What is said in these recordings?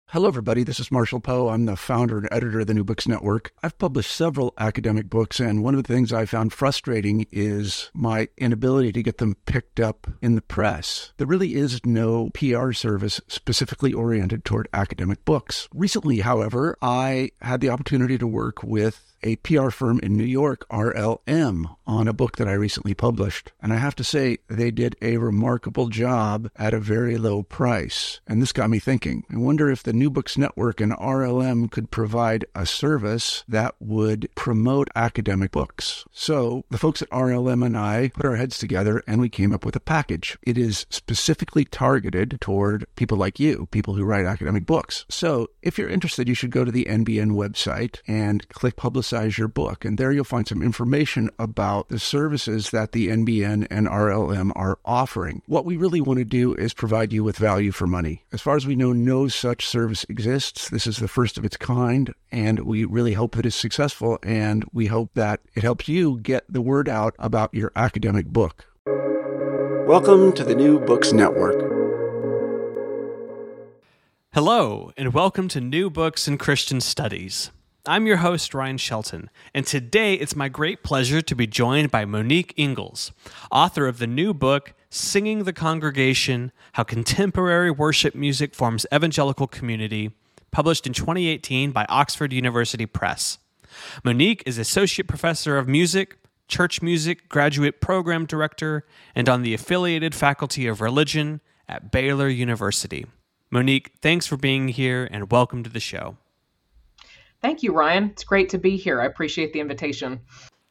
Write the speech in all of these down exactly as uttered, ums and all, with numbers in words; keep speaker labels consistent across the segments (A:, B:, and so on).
A: Hello, everybody. This is Marshall Poe. I'm the founder and editor of the New Books Network. I've published several academic books, and one of the things I found frustrating is my inability to get them picked up in the press. There really is no P R service specifically oriented toward academic books. Recently, however, I had the opportunity to work with a P R firm in New York, R L M, on a book that I recently published. And I have to say, they did a remarkable job at a very low price. And this got me thinking. I wonder if the New Books Network and R L M could provide a service that would promote academic books. So the folks at R L M and I put our heads together and we came up with a package. It is specifically targeted toward people like you, people who write academic books. So if you're interested, you should go to the N B N website and click Publicize your book. And there you'll find some information about the services that the N B N and R L M are offering. What we really want to do is provide you with value for money. As far as we know, no such service exists. This is the first of its kind, and we really hope that it's successful, and we hope that it helps you get the word out about your academic book. Welcome to the New Books Network.
B: Hello, and welcome to New Books in Christian Studies. I'm your host, Ryan Shelton, and today it's my great pleasure to be joined by Monique Ingalls, author of the new book, Singing the Congregation, How Contemporary Worship Music Forms Evangelical Community, published in twenty eighteen by Oxford University Press. Monique is Associate Professor of Music, Church Music Graduate Program Director, and on the affiliated Faculty of Religion at Baylor University. Monique, thanks for being here and welcome to the show.
C: Thank you, Ryan. It's great to be here. I appreciate the invitation.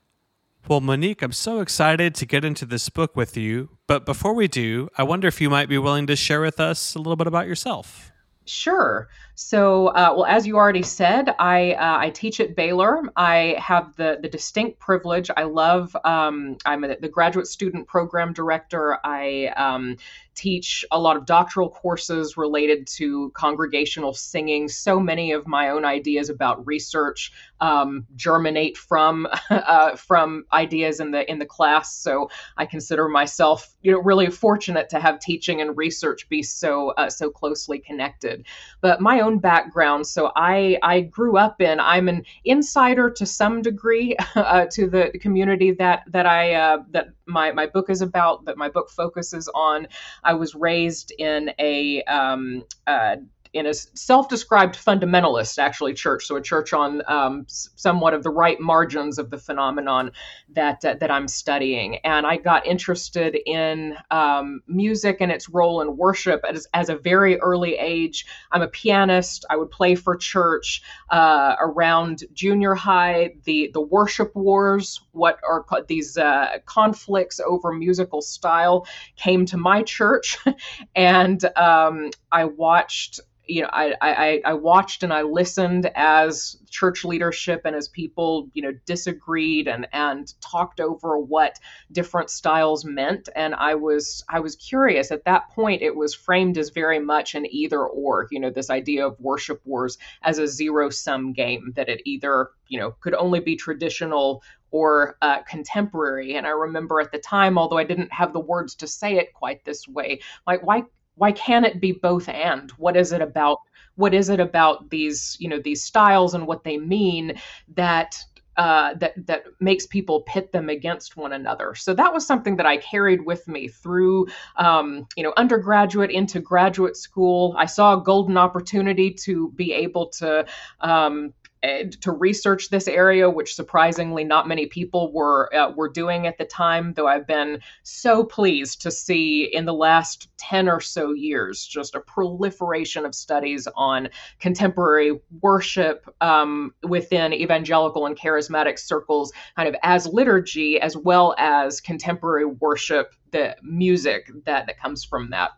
B: Well, Monique, I'm so excited to get into this book with you. But before we do, I wonder if you might be willing to share with us a little bit about yourself.
C: Sure. So, uh, well, as you already said, I uh, I teach at Baylor. I have the the distinct privilege. I love. Um, I'm a, the graduate student program director. I um, teach a lot of doctoral courses related to congregational singing. So many of my own ideas about research um, germinate from uh, from ideas in the in the class. So I consider myself, you know, really fortunate to have teaching and research be so uh, so closely connected. But my own background, so I I grew up in. I'm an insider to some degree uh, to the community that that I uh, that my my book is about, that my book focuses on. I was raised in a um, uh, in a self-described fundamentalist, actually, church. So a church on um, somewhat of the right margins of the phenomenon that uh, that I'm studying. And I got interested in um, music and its role in worship as, as a very early age. I'm a pianist. I would play for church uh, around junior high. The the worship wars, what are these uh, conflicts over musical style, came to my church, and um, I watched. You know, I, I I watched and I listened as church leadership and as people, you know, disagreed and and talked over what different styles meant. And I was I was curious. At that point, it was framed as very much an either or. You know, this idea of worship wars as a zero sum game, that it either, you know, could only be traditional or uh, contemporary. And I remember at the time, although I didn't have the words to say it quite this way, like why. Why can't it be both and? What is it about? What is it about these, you know, these styles and what they mean that uh, that that makes people pit them against one another? So that was something that I carried with me through, um, you know, undergraduate into graduate school. I saw a golden opportunity to be able to. Um, to research this area, which surprisingly not many people were uh, were doing at the time, though I've been so pleased to see in the last ten or so years just a proliferation of studies on contemporary worship um, within evangelical and charismatic circles, kind of as liturgy, as well as contemporary worship, the music that, that comes from that.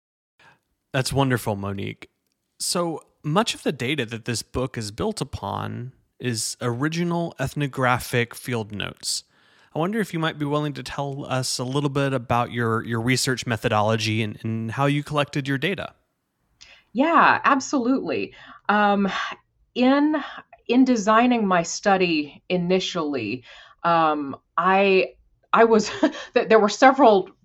B: That's wonderful, Monique. So much of the data that this book is built upon is original ethnographic field notes. I wonder if you might be willing to tell us a little bit about your, your research methodology and, and how you collected your data.
C: Yeah, absolutely. Um, in in designing my study initially, um, I I was there were several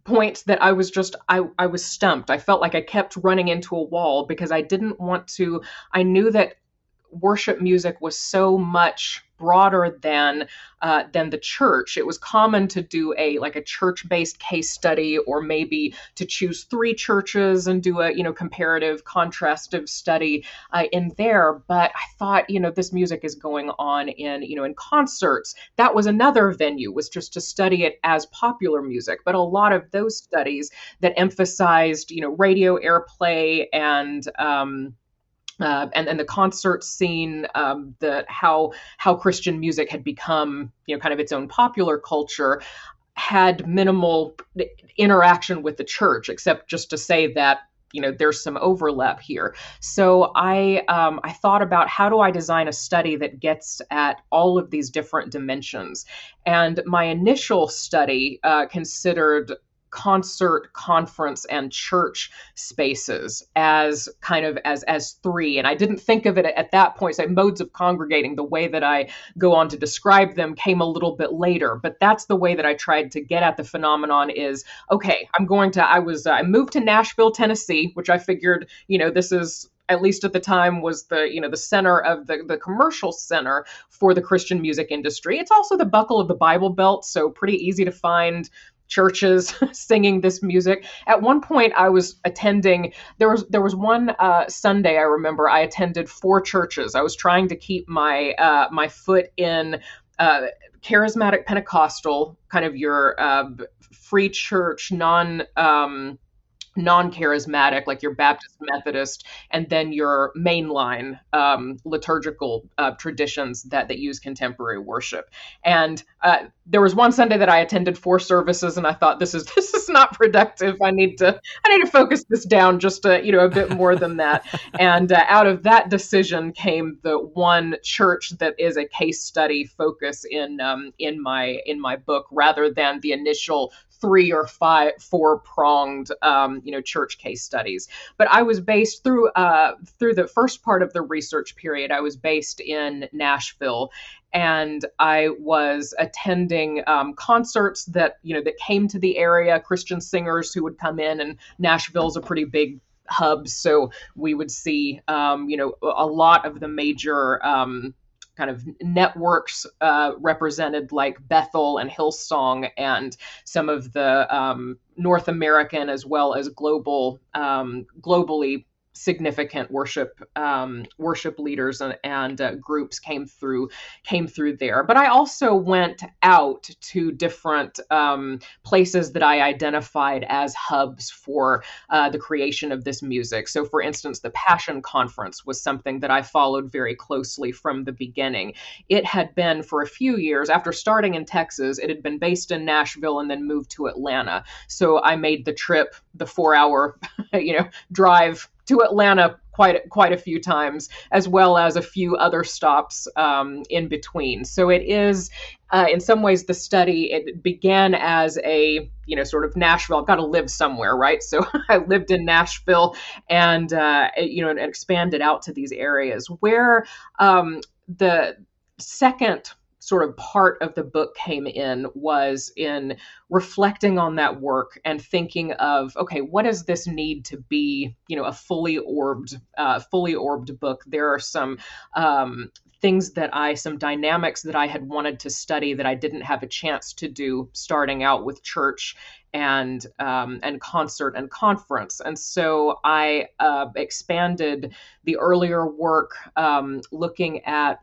C: point that I was just, I, I was stumped. I felt like I kept running into a wall because I didn't want to, I knew that worship music was so much broader than uh, than the church. It was common to do a like a church-based case study, or maybe to choose three churches and do a you know comparative contrastive study uh, in there. But I thought, you know, this music is going on in you know in concerts. That was another venue, was just to study it as popular music. But a lot of those studies that emphasized you know radio airplay and um, Uh, and and the concert scene, um, the how how Christian music had become, you know, kind of its own popular culture, had minimal interaction with the church, except just to say that you know there's some overlap here. So I um, I thought about, how do I design a study that gets at all of these different dimensions? And my initial study uh, considered concert, conference, and church spaces as kind of as as three. And I didn't think of it at that point. So modes of congregating, the way that I go on to describe them, came a little bit later. But that's the way that I tried to get at the phenomenon. Is okay, I'm going to, I was, uh, I moved to Nashville, Tennessee, which I figured, you know, this is, at least at the time, was the, you know, the center of the, the commercial center for the Christian music industry. It's also the buckle of the Bible Belt, so pretty easy to find churches singing this music. At one point, I was attending, there was there was one uh, Sunday, I remember, I attended four churches. I was trying to keep my uh, my foot in uh, charismatic Pentecostal, kind of your uh, free church, non um, non-charismatic, like your Baptist, Methodist, and then your mainline um, liturgical uh, traditions that that use contemporary worship. And uh, there was one Sunday that I attended four services, and I thought, this is this is not productive. I need to I need to focus this down just a, you know a bit more than that. And uh, out of that decision came the one church that is a case study focus in um, in my in my book, rather than the initial three or five, four pronged, um, you know, church case studies. But I was based through, uh, through the first part of the research period, I was based in Nashville, and I was attending um, concerts that, you know, that came to the area, Christian singers who would come in, and Nashville's a pretty big hub. So we would see, um, you know, a lot of the major, um, kind of networks uh, represented, like Bethel and Hillsong, and some of the um, North American as well as global, um, globally significant worship um, worship leaders and, and uh, groups came through came through there. But I also went out to different um, places that I identified as hubs for uh, the creation of this music. So, for instance, the Passion Conference was something that I followed very closely from the beginning. It had been, for a few years, after starting in Texas, it had been based in Nashville and then moved to Atlanta. So I made the trip, the four-hour, you know, drive to Atlanta quite quite a few times, as well as a few other stops um, in between. So it is, uh, in some ways, the study, it began as a, you know, sort of Nashville. I've got to live somewhere, right? So I lived in Nashville, and, uh, you know, and expanded out to these areas where um, the second sort of part of the book came in was in reflecting on that work and thinking of, okay, what does this need to be, you know, a fully orbed, uh, fully orbed book? There are some um, things that I, some dynamics that I had wanted to study that I didn't have a chance to do starting out with church and um, and concert and conference. And so I uh, expanded the earlier work um, looking at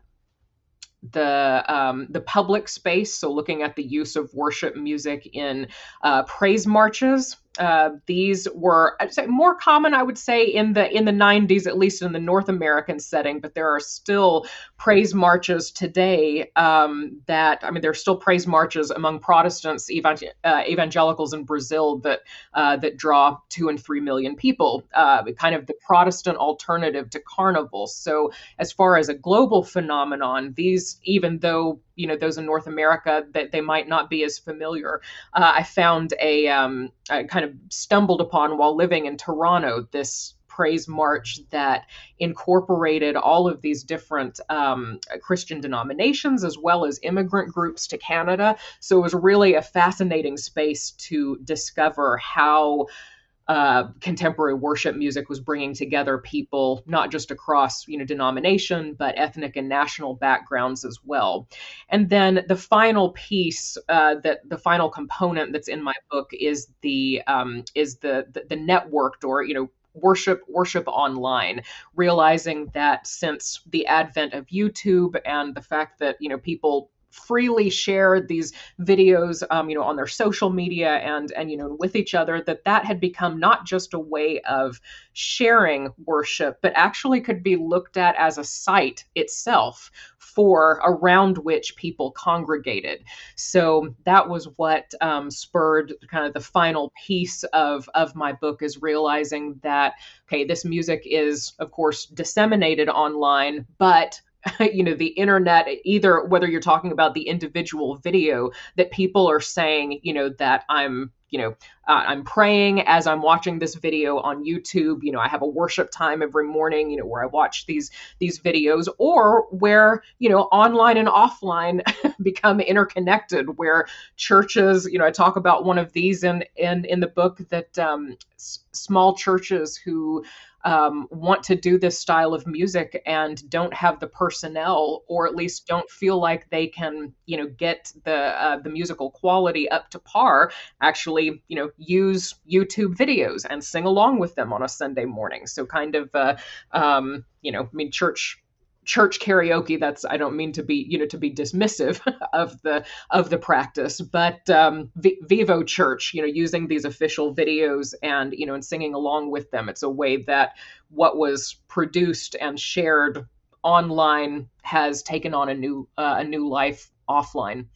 C: the um, the public space, so looking at the use of worship music in uh, praise marches. Uh, these were, I'd say, more common, I would say, in the in the nineties, at least in the North American setting. But there are still praise marches today. Um, that I mean, there are still praise marches among Protestants, evangel- uh, evangelicals in Brazil that uh, that draw two and three million people. Uh, kind of the Protestant alternative to carnival. So, as far as a global phenomenon, these, even though, you know, those in North America, that they might not be as familiar. Uh, I found a, um, I kind of stumbled upon while living in Toronto, this praise march that incorporated all of these different um, Christian denominations as well as immigrant groups to Canada. So it was really a fascinating space to discover how uh, contemporary worship music was bringing together people, not just across, you know, denomination, but ethnic and national backgrounds as well. And then the final piece, uh, that the final component that's in my book is the um, is the, the the networked, or you know, worship worship online, realizing that since the advent of YouTube and the fact that, you know, people freely share these videos, um, you know, on their social media and, and, you know, with each other, that that had become not just a way of sharing worship, but actually could be looked at as a site itself for around which people congregated. So that was what um, spurred kind of the final piece of, of my book, is realizing that, okay, this music is, of course, disseminated online, but you know, the internet, either whether you're talking about the individual video that people are saying, you know, that I'm, you know, uh, I'm praying as I'm watching this video on YouTube. You know, I have a worship time every morning, you know, where I watch these these videos, or where, you know, online and offline become interconnected, where churches, you know, I talk about one of these in in in the book, that um, s- small churches who Um, want to do this style of music and don't have the personnel, or at least don't feel like they can, you know, get the uh, the musical quality up to par, actually, you know, use YouTube videos and sing along with them on a Sunday morning. So kind of, uh, um, you know, I mean, church church karaoke, that's, I don't mean to be, you know, to be dismissive of the of the practice, but um, v- Vivo Church, you know, using these official videos and, you know, and singing along with them. It's a way that what was produced and shared online has taken on a new uh, a new life offline.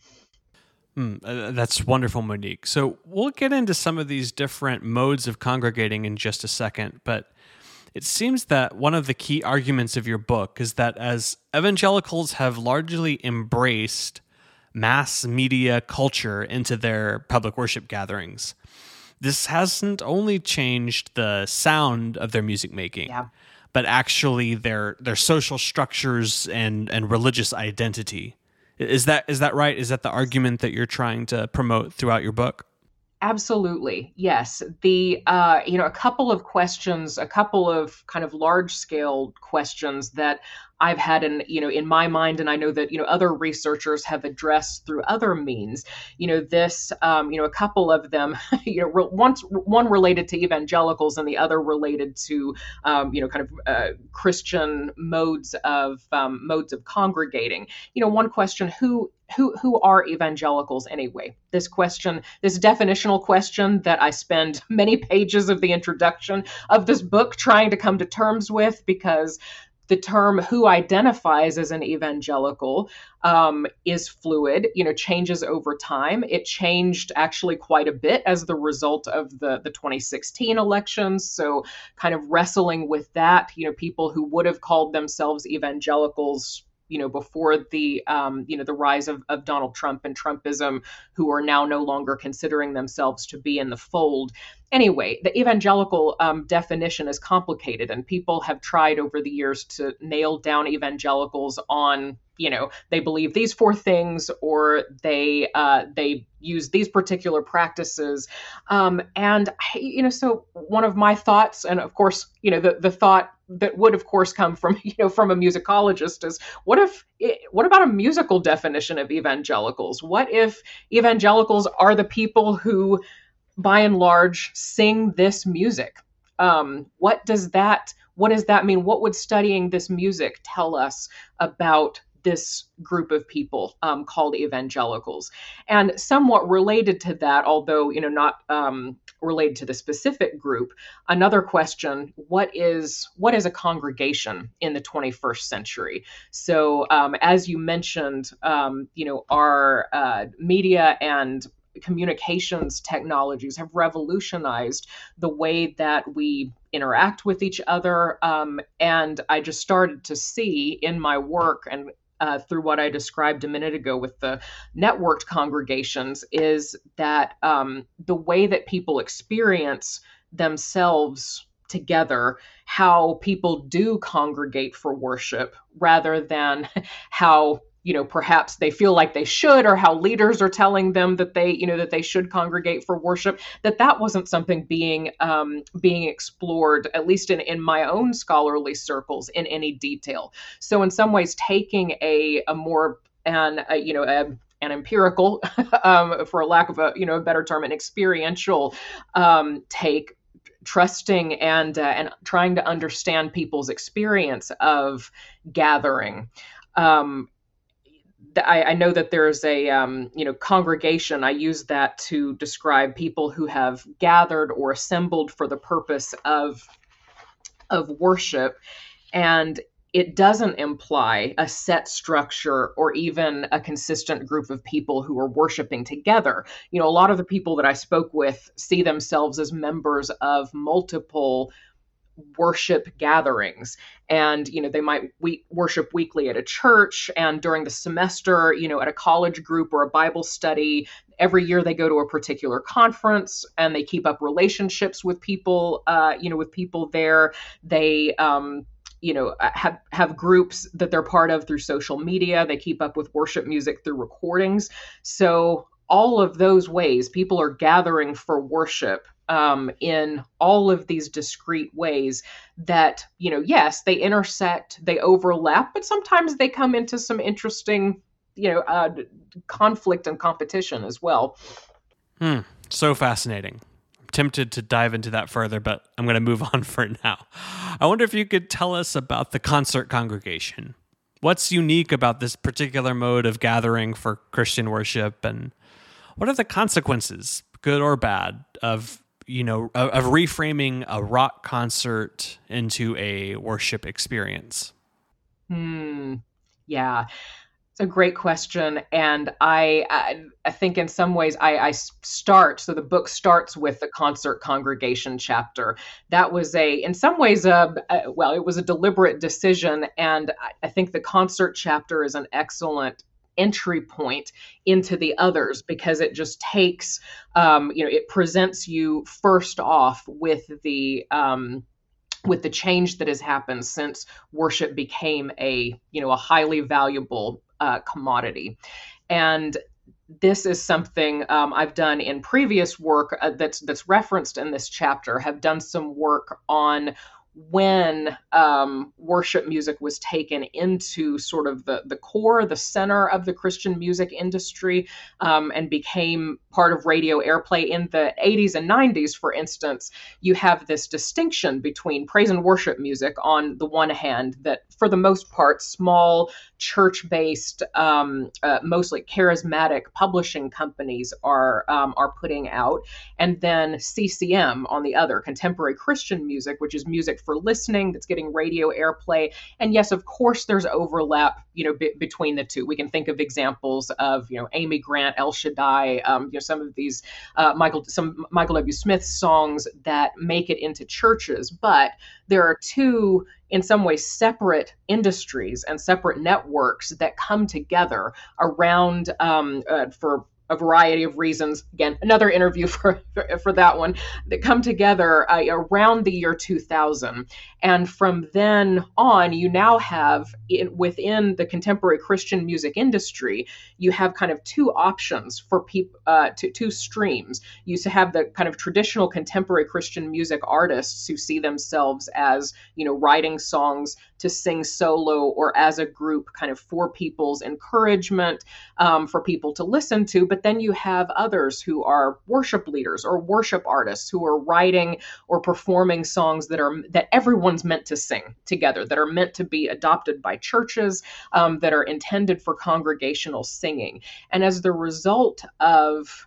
B: Hmm, uh, that's wonderful, Monique. So we'll get into some of these different modes of congregating in just a second, but it seems that one of the key arguments of your book is that as evangelicals have largely embraced mass media culture into their public worship gatherings, this hasn't only changed the sound of their music making,
C: Yeah.
B: but actually their their social structures and, and religious identity. Is that is that right? Is that the argument that you're trying to promote throughout your book?
C: Absolutely. Yes. The, uh, you know, a couple of questions, a couple of kind of large scale questions that I've had in, you know, in my mind, and I know that, you know, other researchers have addressed through other means, you know, this, um, you know, a couple of them, you know, re- one, one related to evangelicals and the other related to, um, you know, kind of uh, Christian modes of, um, modes of congregating. You know, one question, who who who are evangelicals anyway? This question, this definitional question that I spend many pages of the introduction of this book trying to come to terms with, because the term who identifies as an evangelical um, is fluid, you know, changes over time. It changed actually quite a bit as the result of the, the twenty sixteen elections. So kind of wrestling with that, you know, people who would have called themselves evangelicals, you know, before the, um, you know, the rise of, of Donald Trump and Trumpism, who are now no longer considering themselves to be in the fold. Anyway, the evangelical um, definition is complicated, and people have tried over the years to nail down evangelicals on, you know, they believe these four things, or they uh, they use these particular practices. Um, and, you know, so one of my thoughts, and of course, you know, the, the thought that would, of course, come from, you know, from a musicologist is, what if, what about a musical definition of evangelicals? What if evangelicals are the people who, by and large, sing this music? Um, what does that, what does that mean? What would studying this music tell us about this group of people um, called evangelicals? And somewhat related to that, although, you know, not um, related to the specific group, another question: what is what is a congregation in the twenty-first century? So, um, as you mentioned, um, you know, our uh, media and communications technologies have revolutionized the way that we interact with each other. Um, and I just started to see in my work, and uh, through what I described a minute ago with the networked congregations, is that um, the way that people experience themselves together how people do congregate for worship rather than how, you know, perhaps they feel like they should, or how leaders are telling them that they, you know, that they should congregate for worship, that that wasn't something being um, being explored, at least in, in my own scholarly circles, in any detail. So in some ways, taking a, a more, and a, you know, a, an empirical, um, for lack of a, you know, a better term, an experiential um, take, trusting and uh, and trying to understand people's experience of gathering. Um, I, I know that there's a um, you know congregation. I use that to describe people who have gathered or assembled for the purpose of of worship, and it doesn't imply a set structure or even a consistent group of people who are worshiping together. You know, a lot of the people that I spoke with see themselves as members of multiple worship gatherings, and you know they might we- worship weekly at a church, and during the semester, you know at a college group or a Bible study. Every year they go to a particular conference, and they keep up relationships with people uh, you know with people there. They um, you know have have groups that they're part of through social media. They keep up with worship music through recordings. So all of those ways people are gathering for worship Um, in all of these discrete ways that, you know, yes, they intersect, they overlap, but sometimes they come into some interesting, you know, uh, conflict and competition as well.
B: Hmm. So fascinating. I'm tempted to dive into that further, but I'm going to move on for now. I wonder if you could tell us about the concert congregation. What's unique about this particular mode of gathering for Christian worship, and what are the consequences, good or bad, of you know, of, of reframing a rock concert into a worship experience?
C: Hmm. Yeah, it's a great question. And I, I, I think in some ways I, I start, so the book starts with the concert congregation chapter. That was a, in some ways, a, a well, it was a deliberate decision. And I, I think the concert chapter is an excellent entry point into the others, because it just takes, um, you know, it presents you first off with the, um, with the change that has happened since worship became a, you know, a highly valuable uh, commodity. And this is something um, I've done in previous work uh, that's that's referenced in this chapter. Have done some work on when um, worship music was taken into sort of the, the core, the center of the Christian music industry, um, and became part of radio airplay in the eighties and nineties, for instance. You have this distinction between praise and worship music on the one hand, that for the most part, small church-based, um, uh, mostly charismatic publishing companies are um, are putting out, and then C C M on the other, contemporary Christian music, which is music for listening that's getting radio airplay. And yes, of course, there's overlap, you know, b- between the two. We can think of examples of, you know, Amy Grant, El Shaddai, um, you know, some of these uh, Michael, some Michael W. Smith songs that make it into churches. But there are two, in some ways, separate industries and separate networks that come together around um, uh, for a variety of reasons. Again, another interview for for, for that one, that come together uh, around the year two thousand. And from then on, you now have in, within the contemporary Christian music industry, you have kind of two options for people, uh, two, two streams. You have the kind of traditional contemporary Christian music artists who see themselves as, you know, writing songs to sing solo or as a group, kind of for people's encouragement, um, for people to listen to. But then you have others who are worship leaders or worship artists who are writing or performing songs that are that everyone's meant to sing together, that are meant to be adopted by churches, um, that are intended for congregational singing. And as the result of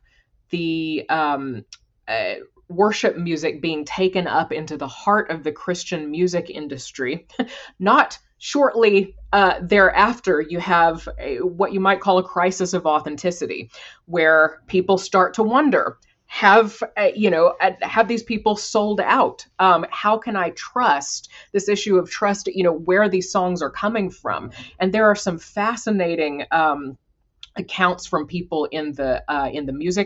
C: the um, uh, worship music being taken up into the heart of the Christian music industry, not shortly uh, thereafter, you have a, what you might call a crisis of authenticity, where people start to wonder, have, uh, you know, uh, have these people sold out? Um, how can I trust this issue of trust, you know, where these songs are coming from? And there are some fascinating um, accounts from people in the uh, in the music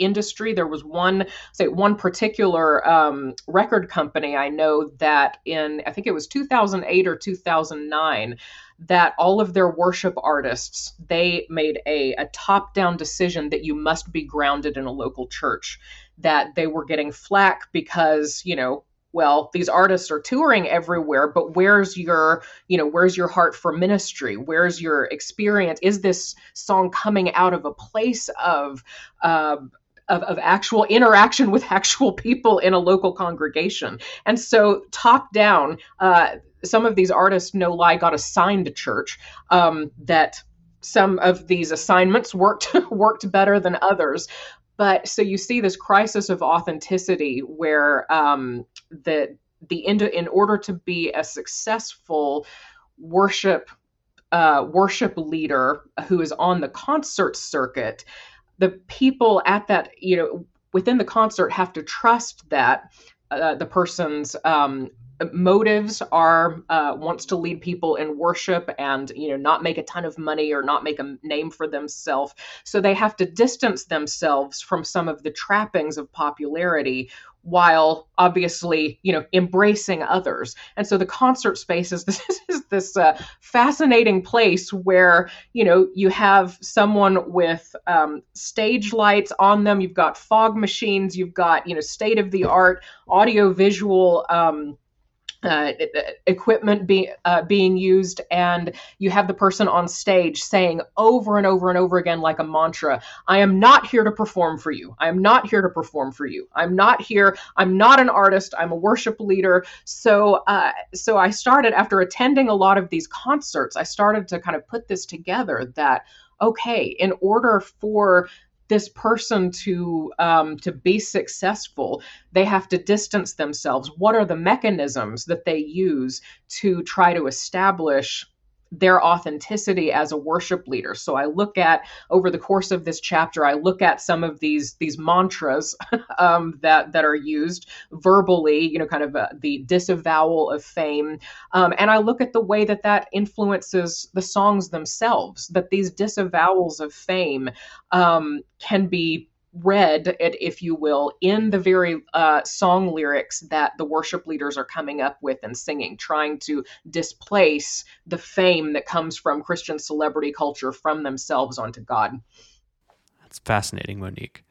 C: industry. There was one, say, one particular um, record company I know that in, I think it was two thousand eight or two thousand nine, that all of their worship artists, they made a, a top-down decision that you must be grounded in a local church, that they were getting flack because, you know, well, these artists are touring everywhere, but where's your, you know, where's your heart for ministry? Where's your experience? Is this song coming out of a place of, uh, of, of actual interaction with actual people in a local congregation? And so top down, uh, some of these artists, no lie, got assigned to church, um, that some of these assignments worked worked better than others. But so you see this crisis of authenticity where um, the the in, in order to be a successful worship uh, worship leader who is on the concert circuit, the people at that, you know, within the concert have to trust that uh, the person's um, motives are uh, wants to lead people in worship and, you know, not make a ton of money or not make a name for themselves. So they have to distance themselves from some of the trappings of popularity while obviously, you know, embracing others. And so the concert space is this, is this uh, fascinating place where, you know, you have someone with um, stage lights on them, you've got fog machines, you've got, you know, state of the art audio visual um, Uh, equipment be, uh, being used, and you have the person on stage saying over and over and over again like a mantra, I am not here to perform for you. I am not here to perform for you. I'm not here. I'm not an artist. I'm a worship leader. So, uh, so I started, after attending a lot of these concerts, I started to kind of put this together that, okay, in order for this person to um, to be successful, they have to distance themselves. What are the mechanisms that they use to try to establish their authenticity as a worship leader? So I look at, over the course of this chapter, I look at some of these these mantras um, that that are used verbally, you know, kind of a, the disavowal of fame, um, and I look at the way that that influences the songs themselves. That these disavowals of fame um, can be read, if you will, in the very uh, song lyrics that the worship leaders are coming up with and singing, trying to displace the fame that comes from Christian celebrity culture from themselves onto God.
B: That's fascinating, Monique.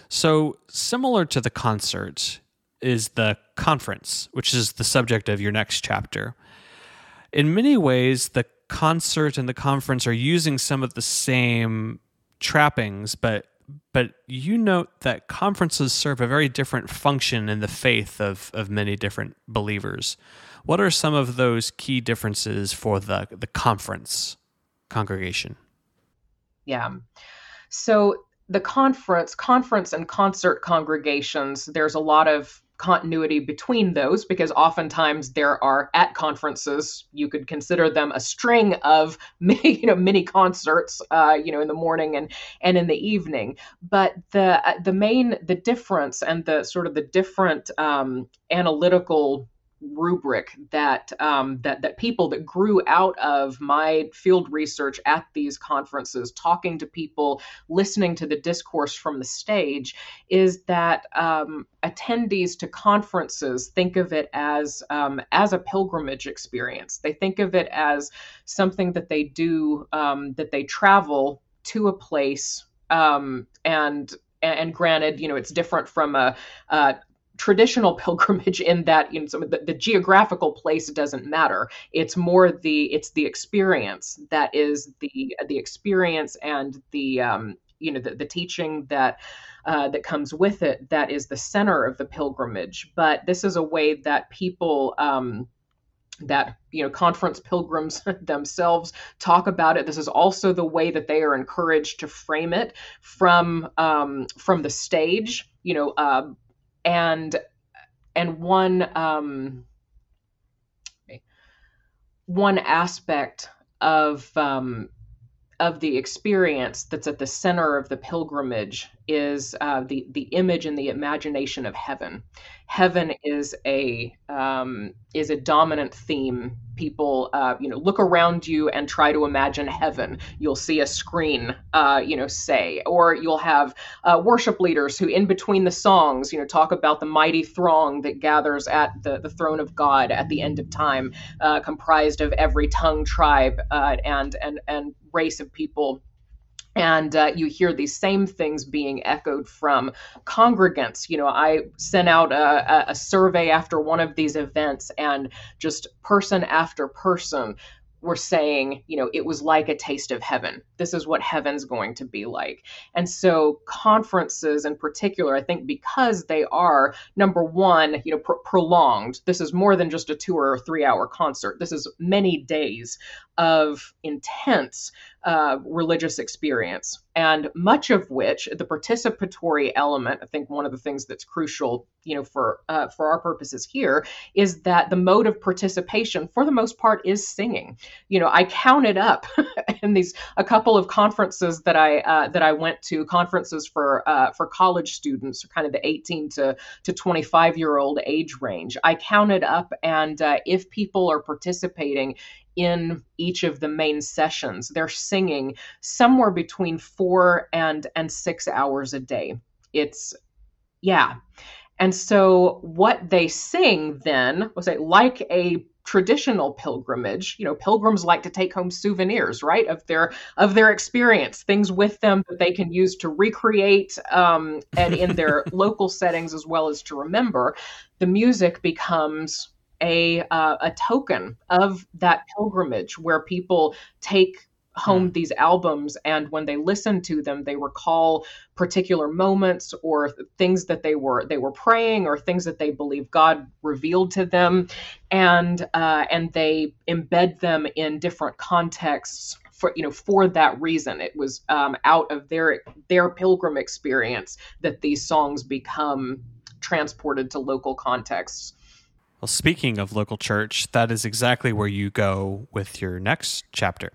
B: So similar to the concert is the conference, which is the subject of your next chapter. In many ways, the concert and the conference are using some of the same trappings, but But you note that conferences serve a very different function in the faith of, of many different believers. What are some of those key differences for the, the conference congregation?
C: Yeah. So the conference, conference and concert congregations, there's a lot of continuity between those, because oftentimes there are, at conferences, you could consider them a string of many, you know, mini concerts, uh, you know, in the morning and and in the evening. But the the main the difference and the sort of the different um, analytical rubric that um, that that people that grew out of my field research at these conferences, talking to people, listening to the discourse from the stage, is that um, attendees to conferences think of it as um, as a pilgrimage experience. They think of it as something that they do, um, that they travel to a place, um, and and granted, you know, it's different from a, a traditional pilgrimage in that, you know, some of the, the geographical place doesn't matter. It's more the it's the experience that is the the experience and the um, you know the, the teaching that uh, that comes with it that is the center of the pilgrimage. But this is a way that people um, that you know conference pilgrims themselves talk about it. This is also the way that they are encouraged to frame it from um, from the stage. You know. Uh, And and one um, one aspect of um, of the experience that's at the center of the pilgrimage is uh, the the image and the imagination of heaven. Heaven is a um, is a dominant theme. People, uh, you know, look around you and try to imagine heaven. You'll see a screen, uh, you know, say, or you'll have uh, worship leaders who, in between the songs, you know, talk about the mighty throng that gathers at the, the throne of God at the end of time, uh, comprised of every tongue, tribe, uh, and and and race of people. And uh, you hear these same things being echoed from congregants. You know, I sent out a, a survey after one of these events, and just person after person were saying, you know, it was like a taste of heaven. This is what heaven's going to be like. And so conferences in particular, I think because they are, number one, you know, pr- prolonged. This is more than just a two or three hour concert. This is many days of intense uh, religious experience, and much of which the participatory element, I think one of the things that's crucial, you know, for uh, for our purposes here, is that the mode of participation, for the most part, is singing. You know, I counted up in these a couple of conferences that I uh, that I went to, conferences for uh, for college students, kind of the eighteen to twenty-five year old age range. I counted up, and uh, if people are participating in each of the main sessions, they're singing somewhere between four and and six hours a day. It's, yeah. And so what they sing then was a, like a traditional pilgrimage. You know, pilgrims like to take home souvenirs, right, of their of their experience, things with them that they can use to recreate um, and in their local settings as well as to remember. The music becomes a uh, a token of that pilgrimage, where people take home these albums, and when they listen to them, they recall particular moments or things that they were they were praying, or things that they believe God revealed to them, and uh, and they embed them in different contexts. For, you know, for that reason, it was um, out of their their pilgrim experience that these songs become transported to local contexts.
B: Well, speaking of local church, that is exactly where you go with your next chapter.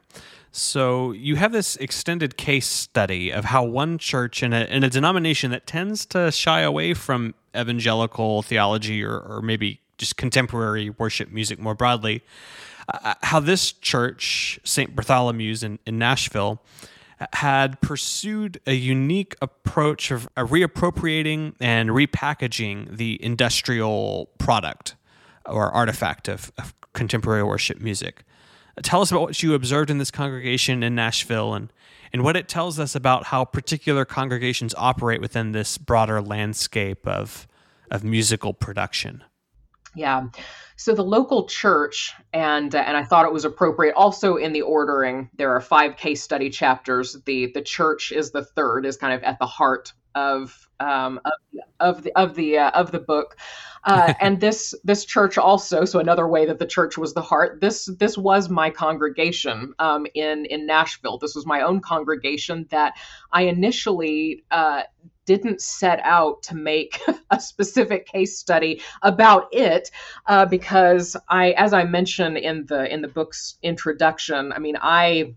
B: So you have this extended case study of how one church in a, in a denomination that tends to shy away from evangelical theology, or, or maybe just contemporary worship music more broadly, uh, how this church, Saint Bartholomew's in, in Nashville, had pursued a unique approach of, of reappropriating and repackaging the industrial product or artifact of, of contemporary worship music. Tell us about what you observed in this congregation in Nashville, and, and what it tells us about how particular congregations operate within this broader landscape of, of musical production.
C: Yeah. So the local church, and uh, and I thought it was appropriate also in the ordering. There are five case study chapters. The the church is the third, is kind of at the heart of um, of, of the of the uh, of the book. Uh, and this this church also, so another way that the church was the heart. This this was my congregation um, in in Nashville. This was my own congregation that I initially uh, didn't set out to make a specific case study about it, uh, because I, as I mentioned in the in the book's introduction, I mean, I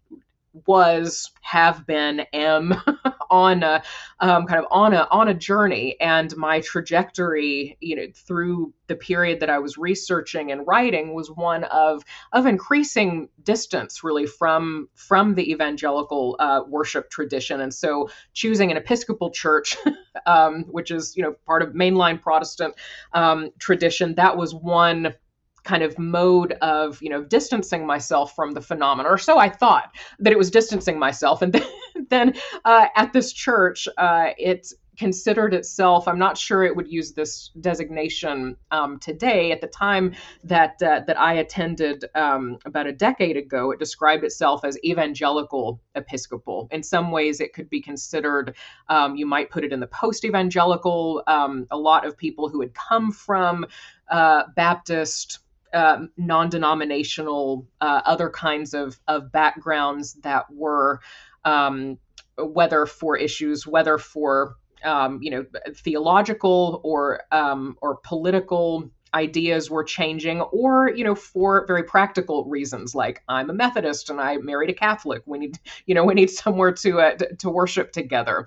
C: was, have been, am on a um, kind of on a on a journey, and my trajectory, you know, through the period that I was researching and writing was one of of increasing distance, really, from from the evangelical uh, worship tradition, and so choosing an Episcopal church, um, which is, you know, part of mainline Protestant um, tradition, that was one kind of mode of, you know, distancing myself from the phenomenon, or so I thought that it was distancing myself. And then, then uh, at this church, uh, it considered itself, I'm not sure it would use this designation um, today. At the time that uh, that I attended um, about a decade ago, it described itself as evangelical Episcopal. In some ways, it could be considered, um, you might put it in the post-evangelical. Um, a lot of people who had come from uh, Baptist, Uh, non-denominational, uh, other kinds of, of backgrounds that were, um, whether for issues, whether for, um, you know, theological or um, or political ideas were changing, or, you know, for very practical reasons, like I'm a Methodist and I married a Catholic. We need, you know, we need somewhere to uh, to worship together.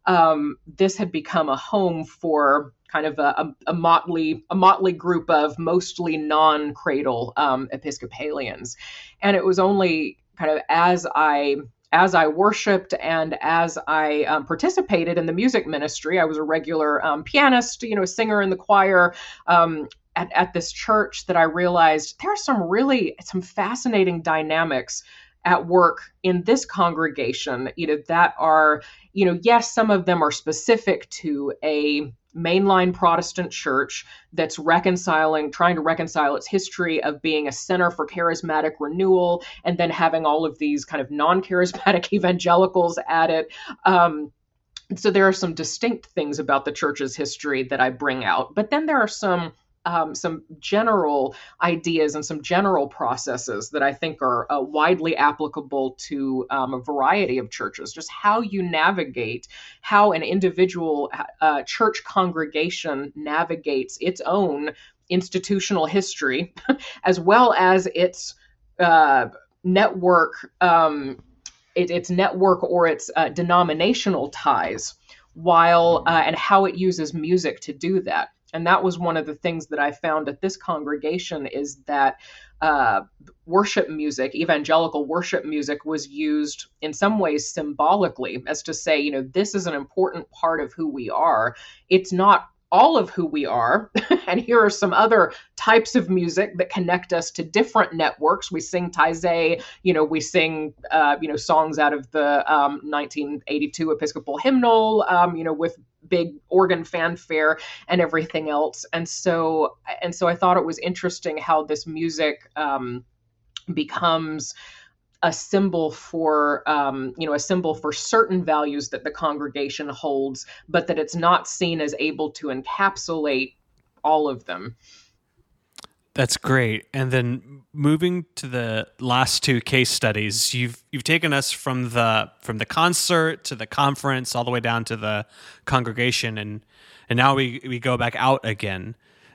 C: um, this had become a home for kind of a, a, a motley a motley group of mostly non-cradle um, Episcopalians. And it was only kind of as I as I worshiped and as I um, participated in the music ministry. I was a regular um, pianist, you know, singer in the choir um, at, at this church, that I realized there are some really some fascinating dynamics at work in this congregation, you know, that are, you know, yes, some of them are specific to a mainline Protestant church that's reconciling, trying to reconcile its history of being a center for charismatic renewal, and then having all of these kind of non-charismatic evangelicals at it. Um, so there are some distinct things about the church's history that I bring out, but then there are some Um, some general ideas and some general processes that I think are uh, widely applicable to um, a variety of churches. Just how you navigate, how an individual uh, church congregation navigates its own institutional history, as well as its uh, network, um, it, its network or its uh, denominational ties, while uh, and how it uses music to do that. And that was one of the things that I found at this congregation, is that uh, worship music, evangelical worship music, was used in some ways symbolically, as to say, you know, this is an important part of who we are. It's not all of who we are. And here are some other types of music that connect us to different networks. We sing Taizé, you know, we sing, uh, you know, songs out of the um, nineteen eighty-two Episcopal hymnal, um, you know, with big organ fanfare and everything else. And so, and so I thought it was interesting how this music um, becomes a symbol for, um, you know, a symbol for certain values that the congregation holds, but that it's not seen as able to encapsulate all of them.
B: That's great. And then moving to the last two case studies, you've you've taken us from the from the concert to the conference all the way down to the congregation, and and now we, we go back out again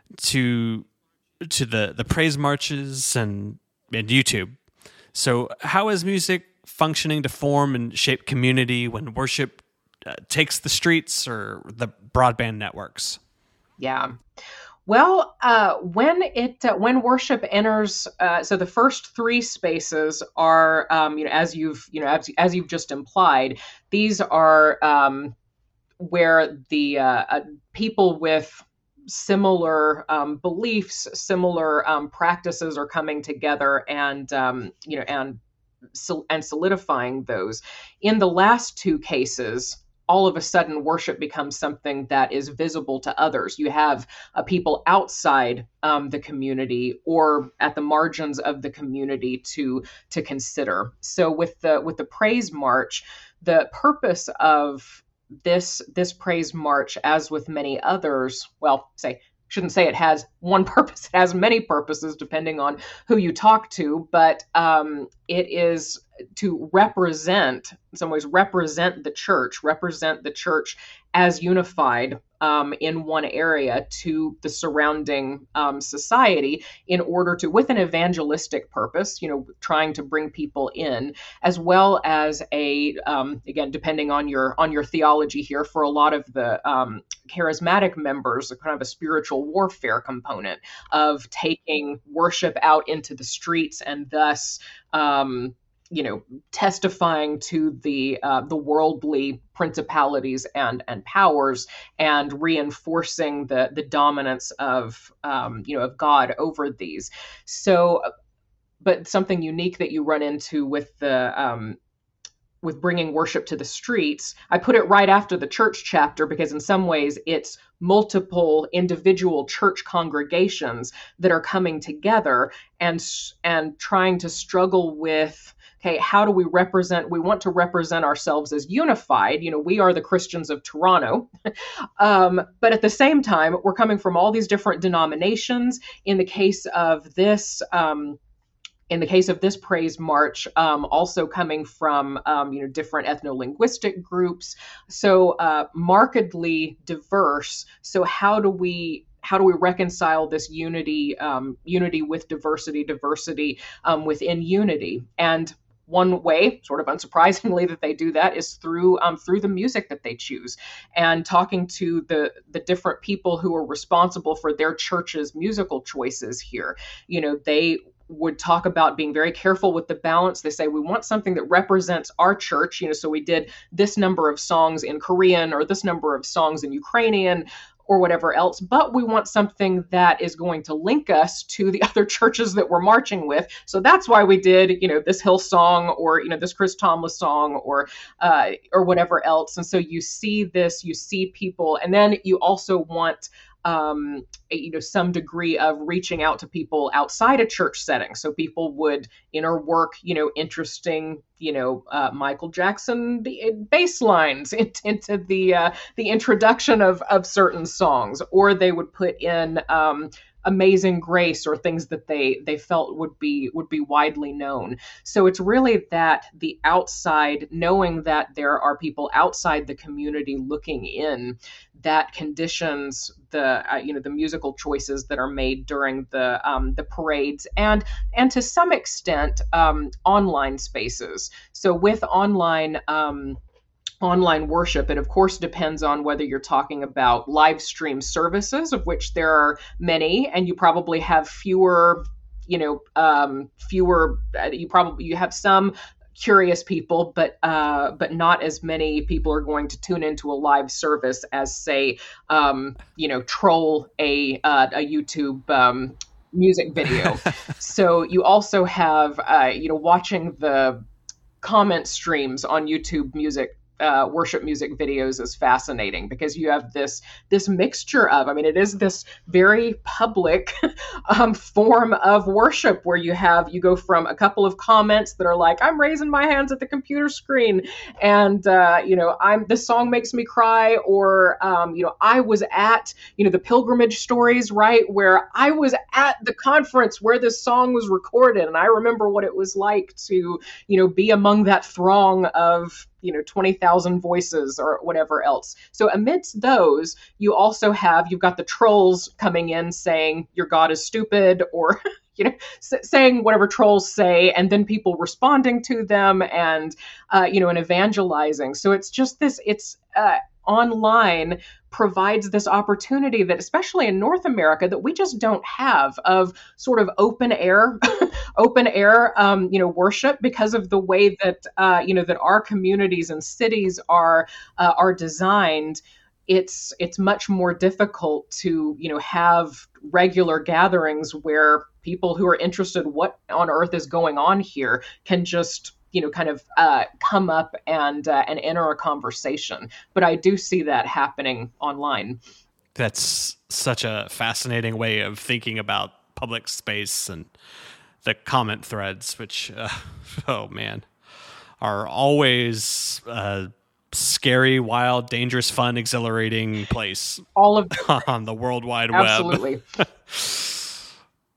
B: to to the, the praise marches and and YouTube. So how is music functioning to form and shape community when worship uh, takes the streets or the broadband networks?
C: Yeah. Well, uh, when it uh, when worship enters, uh, so the first three spaces are, um, you know, as you've you know as, as you've just implied, these are um, where the uh, uh, people with similar um, beliefs, similar um, practices are coming together and um, you know and and solidifying those. In the last two cases, all of a sudden worship becomes something that is visible to others. You have uh, people outside um, the community or at the margins of the community to to consider. So with the with the praise march, the purpose of this this praise march, as with many others, well, say shouldn't say it has one purpose. It has many purposes depending on who you talk to, but um, it is to represent, in some ways, represent the church, represent the church as unified um, in one area to the surrounding um, society, in order to, with an evangelistic purpose, you know, trying to bring people in, as well as a, um, again, depending on your on your theology here, for a lot of the um, charismatic members, a kind of a spiritual warfare component of taking worship out into the streets and thus um, you know, testifying to the uh, the worldly principalities and and powers, and reinforcing the the dominance of um, you know of God over these. So, but something unique that you run into with the um, with bringing worship to the streets, I put it right after the church chapter, because in some ways it's multiple individual church congregations that are coming together and and trying to struggle with, okay, how do we represent, we want to represent ourselves as unified. You know, we are the Christians of Toronto. um, but at the same time, we're coming from all these different denominations. In the case of this, um, in the case of this praise march, um, also coming from, um, you know, different ethno-linguistic groups. So uh, markedly diverse. So how do we How do we reconcile this unity, um, unity with diversity, diversity um, within unity? And one way, sort of unsurprisingly, that they do that is through um, through the music that they choose, and talking to the the different people who are responsible for their church's musical choices here. You know, they would talk about being very careful with the balance. They say, we want something that represents our church. You know, so we did this number of songs in Korean or this number of songs in Ukrainian or whatever else, but we want something that is going to link us to the other churches that we're marching with. So that's why we did, you know, this Hillsong or, you know, this Chris Tomlin song or, uh, or whatever else. And so you see this, you see people, and then you also want um, you know, some degree of reaching out to people outside a church setting. So people would interwork, you know, interesting, you know, uh, Michael Jackson bass lines into, into the uh, the introduction of of certain songs, or they would put in um, Amazing Grace or things that they they felt would be would be widely known. So it's really that the outside, knowing that there are people outside the community looking in, that conditions the uh, you know the musical choices that are made during the um, the parades, and and to some extent um, online spaces. So with online um, online worship, it of course depends on whether you're talking about live stream services, of which there are many, and you probably have fewer, you know, um, fewer. Uh, you probably you have some curious people, but uh, but not as many people are going to tune into a live service as, say, um, you know, troll a uh, a YouTube um, music video. So you also have, uh, you know, watching the comment streams on YouTube music. Uh, worship music videos is fascinating because you have this this mixture of, I mean, it is this very public um, form of worship where you have, you go from a couple of comments that are like, I'm raising my hands at the computer screen, and uh, you know, I'm this song makes me cry, or um, you know, I was at, you know, the pilgrimage stories, right, where I was at the conference where this song was recorded, and I remember what it was like to, you know, be among that throng of, you know, twenty thousand voices or whatever else. So amidst those, you also have, you've got the trolls coming in saying your God is stupid, or, you know, s- saying whatever trolls say, and then people responding to them, and, uh, you know, and evangelizing. So it's just this, it's uh, online provides this opportunity that, especially in North America, that we just don't have, of sort of open air, open air, um, you know, worship, because of the way that, uh, you know, that our communities and cities are, uh, are designed. It's, it's much more difficult to, you know, have regular gatherings where people who are interested, what on earth is going on here, can just, you know, kind of uh, come up and uh, and enter a conversation. But I do see that happening online.
B: That's such a fascinating way of thinking about public space and the comment threads, which, uh, oh man, are always a scary, wild, dangerous, fun, exhilarating place.
C: All of
B: on the World Wide
C: absolutely.
B: Web. Absolutely.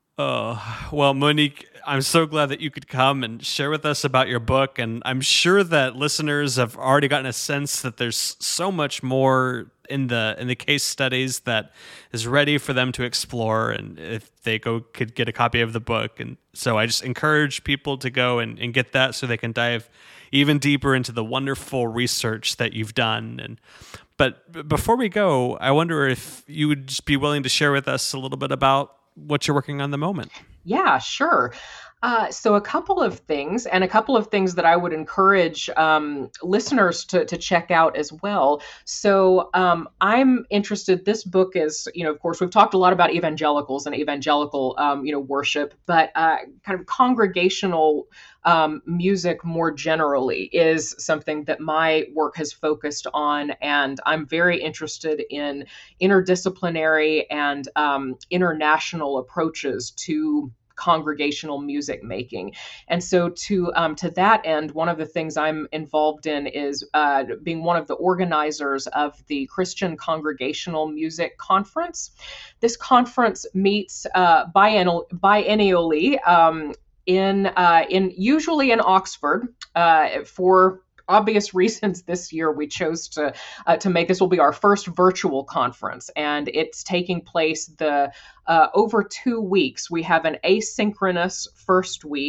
B: Oh, well, Monique, I'm so glad that you could come and share with us about your book. And I'm sure that listeners have already gotten a sense that there's so much more in the in the case studies that is ready for them to explore. And if they go could get a copy of the book. And so I just encourage people to go and, and get that so they can dive even deeper into the wonderful research that you've done. And but before we go, I wonder if you would just be willing to share with us a little bit about what you're working on at the moment.
C: Yeah, sure. Uh, so a couple of things, and a couple of things that I would encourage um, listeners to, to check out as well. So um, I'm interested, this book is, you know, of course, we've talked a lot about evangelicals and evangelical, um, you know, worship, but uh, kind of congregational um, music more generally is something that my work has focused on. And I'm very interested in interdisciplinary and um, international approaches to congregational music making. And so to um, to that end, one of the things I'm involved in is uh, being one of the organizers of the Christian Congregational Music Conference. This conference meets uh, biennial, biennially um, in uh, in usually in Oxford uh, for obvious reasons. This year we chose to uh, to make this will be our first virtual conference, and it's taking place the uh, over two weeks. We have an asynchronous first week,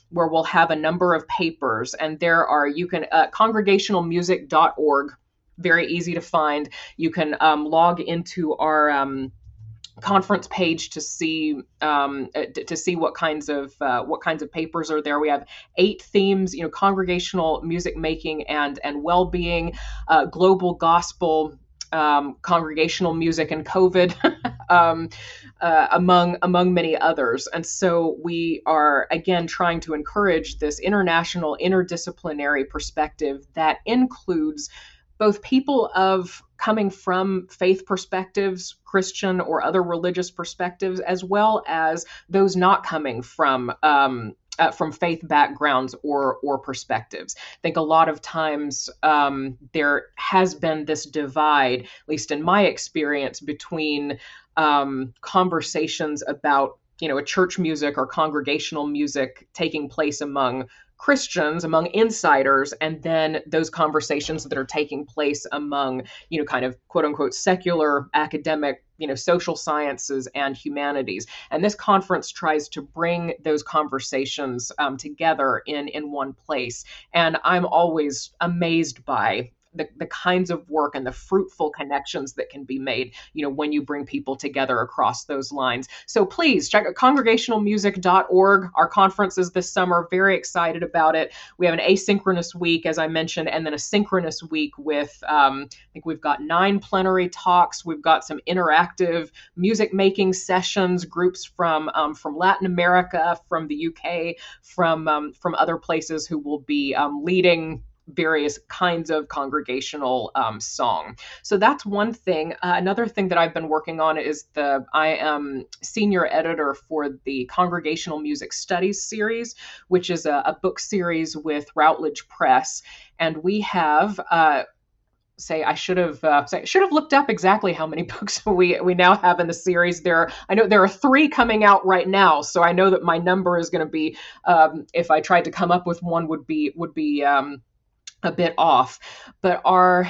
C: where we'll have a number of papers, and there are, you can, uh, congregational music dot org, very easy to find. You can um, log into our um, conference page to see um, to, to see what kinds of uh, what kinds of papers are there. We have eight themes: you know, congregational music making and and well-being, uh, global gospel, um, congregational music and COVID, um, uh, among among many others. And so we are again trying to encourage this international, interdisciplinary perspective that includes both people of coming from faith perspectives, Christian or other religious perspectives, as well as those not coming from um, uh, from faith backgrounds or or perspectives. I think a lot of times um, there has been this divide, at least in my experience, between um, conversations about, you know, a church music or congregational music taking place among Christians, among insiders, and then those conversations that are taking place among, you know, kind of quote unquote secular, academic, you know, social sciences and humanities. And this conference tries to bring those conversations um, together in in one place. And I'm always amazed by the, the kinds of work and the fruitful connections that can be made, you know, when you bring people together across those lines. So please check out congregational music dot org. Our conference is this summer. Very excited about it. We have an asynchronous week, as I mentioned, and then a synchronous week with, um, I think we've got nine plenary talks. We've got some interactive music making sessions, groups from um, from Latin America, from the U K, from um, from other places who will be um, leading various kinds of congregational um, song. So that's one thing. Uh, another thing that I've been working on is the, I am senior editor for the Congregational Music Studies series, which is a, a book series with Routledge Press. And we have, uh, say I should have uh, say, should have looked up exactly how many books we we now have in the series. There, I know there are three coming out right now, so I know that my number is going to be, um, if I tried to come up with one, would be would be um, a bit off. But our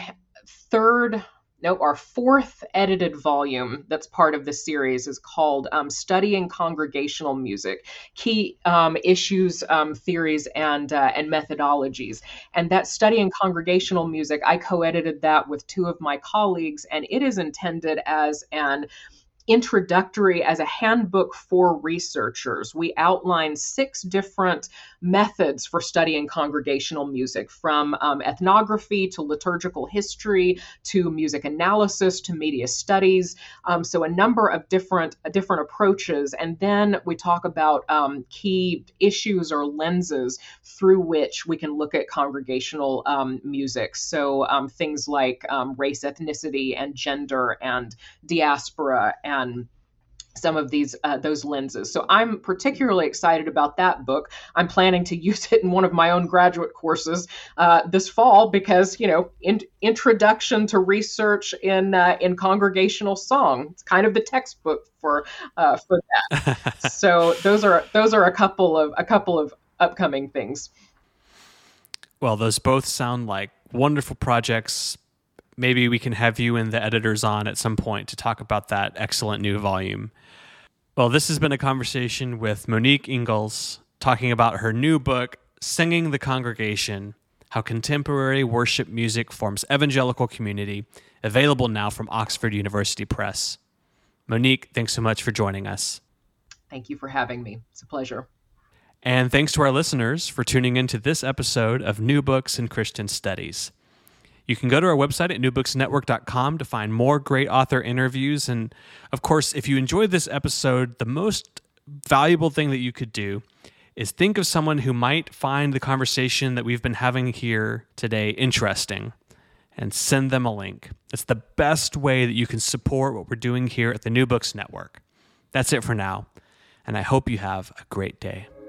C: third, no, our fourth edited volume that's part of the series is called um, Studying Congregational Music, Key um, Issues, um, Theories, and uh, and Methodologies. And that Studying Congregational Music, I co-edited that with two of my colleagues, and it is intended as an introductory, as a handbook for researchers. We outline six different methods for studying congregational music, from um, ethnography to liturgical history to music analysis to media studies. Um, so a number of different uh, different approaches. And then we talk about um, key issues or lenses through which we can look at congregational um, music. So um, things like um, race, ethnicity, and gender, and diaspora, and some of these uh, those lenses. So I'm particularly excited about that book. I'm planning to use it in one of my own graduate courses uh, this fall because, you know, in, introduction to research in uh, in congregational song. It's kind of the textbook for uh, for that. So those are those are a couple of a couple of upcoming things.
B: Well, those both sound like wonderful projects. Maybe we can have you and the editors on at some point to talk about that excellent new volume. Well, this has been a conversation with Monique Ingalls talking about her new book, Singing the Congregation, How Contemporary Worship Music Forms Evangelical Community, available now from Oxford University Press. Monique, thanks so much for joining us.
C: Thank you for having me. It's a pleasure.
B: And thanks to our listeners for tuning into this episode of New Books in Christian Studies. You can go to our website at new books network dot com to find more great author interviews. And of course, if you enjoyed this episode, the most valuable thing that you could do is think of someone who might find the conversation that we've been having here today interesting and send them a link. It's the best way that you can support what we're doing here at the New Books Network. That's it for now, and I hope you have a great day.